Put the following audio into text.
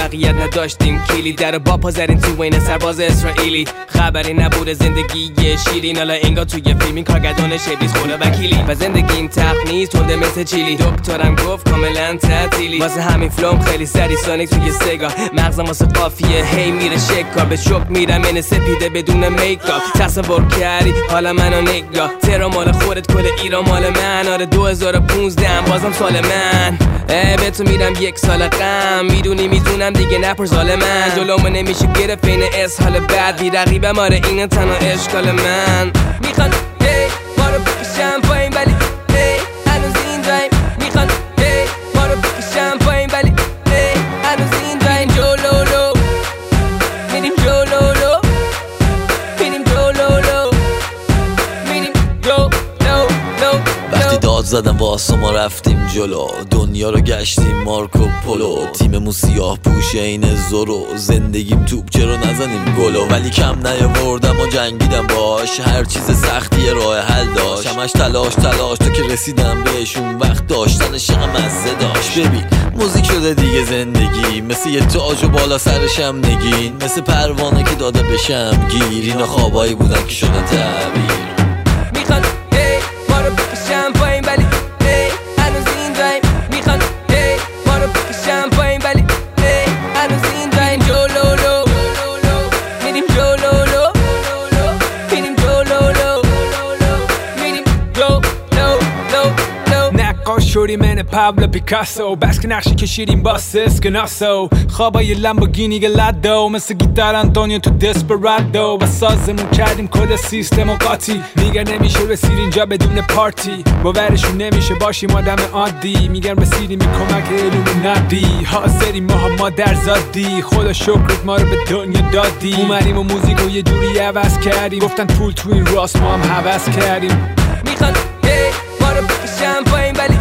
موفقیت نداشتیم کلی در با پا زدیم تو این سرباز اسرائیلی خبری نبود زندگی شیرین حالا انگار توی فیلمی کارگردان شبیز خدا وکیلی و زندگیم تخت نیست تنده مثل چیلی دکترم گفت کاملا تعطیلی واسه همین فلوم خیلی سری سانیک توی سگا مغزم واسه قافیه هی میره شکار به شک میرم این سپیده بدون میکاپ تصور کردی حالا منو نگاه تهران مال خودت کل ایران مال من آره 2015 بازم سال من به تو میرم یک سال غم میدونم دیگه نپر سال من جلومو نمیشه گرفت این اسهال بعد بی رقیبم آره اینه تنها اشکال من میخوان ما رو بکشم پایین ولی هنوز این دایم میخوان ما رو بکشم پایین ولی هنوز این دایم جلولو میریم جلولو میریم جلولو میریم جلولو وقتی داد زدم واسه ما رفتیم جلو دنیا رو گشتیم مارکو پولو تیممون سیاه پوشه این زورو زندگیم توپ چرا نزنیم گلو ولی کم نیاوردم و جنگیدم باش هر چیز سختی راه حل داشت همش تلاش تو که رسیدم بهشون وقت داشتن عشق مزه داشت ببین موزیک شده دیگه زندگی مثل یه تاج و بالا سرشم نگین مثل پروانه که داده بشم گیر اینا خوابایی بودن که شده تعبیر میخوان ما رو بکشم پایین ولی هنوز این دایم میخوان ما رو بکشم پایین ولی هنوز این دایم جلولو میریم جلولو میریم جلولو میریم جلولو نقاش شدیم من پابلو پیکاسو بس که نقشی کشیدیم با اسکناسو خوابای لامبورگینی گلادو مثل گیتار آنتونیو تو دسپرادو و سازمون کردیم کل سیستم و قاطی میگن نمیشه رسید اینجا بدون پارتی باورشون نمیشه باشیم آدم عادی میگن رسیدیم این کمک ایلومیناتی حاضریم ما در زادی خدا شکرت ما رو به دنیا دادی اومدیم و موزیک رو یه جوری عوض کردیم گفتن پول تو این راست ما هم حوض کردیم میخوان ما رو بکشم پایین ولی